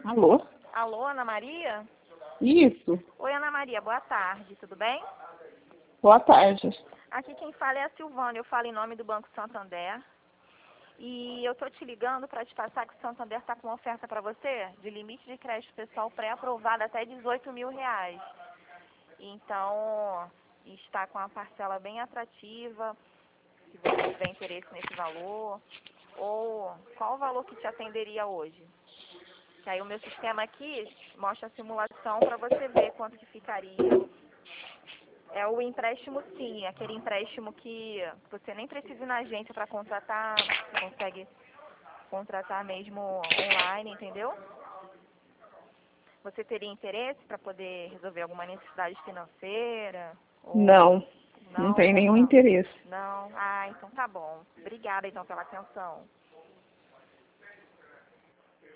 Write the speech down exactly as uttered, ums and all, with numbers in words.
Alô? Alô, Ana Maria? Isso. Oi, Ana Maria, boa tarde, tudo bem? Boa tarde. Aqui quem fala é a Silvana, eu falo em nome do Banco Santander. E eu tô te ligando para te passar que o Santander está com uma oferta para você de limite de crédito pessoal pré-aprovado até dezoito mil reais. Então, está com uma parcela bem atrativa, se você tiver interesse nesse valor. Ou qual o valor que te atenderia hoje? Que aí o meu sistema aqui mostra a simulação para você ver quanto que ficaria. É o empréstimo sim, aquele empréstimo que você nem precisa ir na agência para contratar, você consegue contratar mesmo online, entendeu? Você teria interesse para poder resolver alguma necessidade financeira? Ou Não, não não? tem nenhum Não. interesse. Não? Ah, então tá bom. Obrigada então pela atenção.